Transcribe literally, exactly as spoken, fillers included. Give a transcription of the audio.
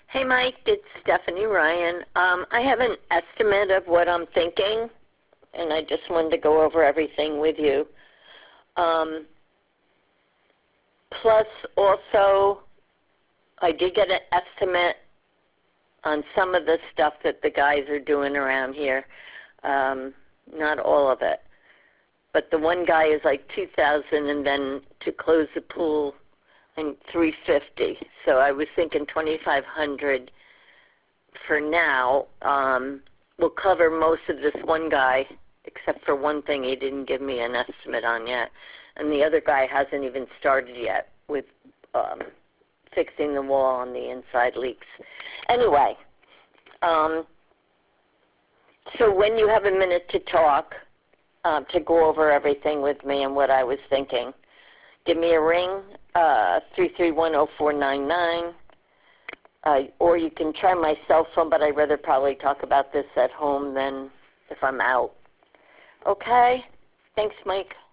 Hey, Mike, it's Stephanie Ryan. Um, I have an estimate of what I'm thinking, and I just wanted to go over everything with you. Um, plus, also, I did get an estimate on some of the stuff that the guys are doing around here. Um, not all of it. But the one guy is like two thousand dollars, and then to close the pool, and three hundred fifty dollars. So I was thinking twenty-five hundred dollars for now. Um, will cover most of this one guy, except for one thing he didn't give me an estimate on yet. And the other guy hasn't even started yet with um, fixing the wall on the inside leaks. Anyway, um, so when you have a minute to talk, uh, to go over everything with me and what I was thinking, give me a ring, uh, three three one, oh four nine nine, uh, or you can try my cell phone, but I'd rather probably talk about this at home than if I'm out. Okay? Thanks, Mike.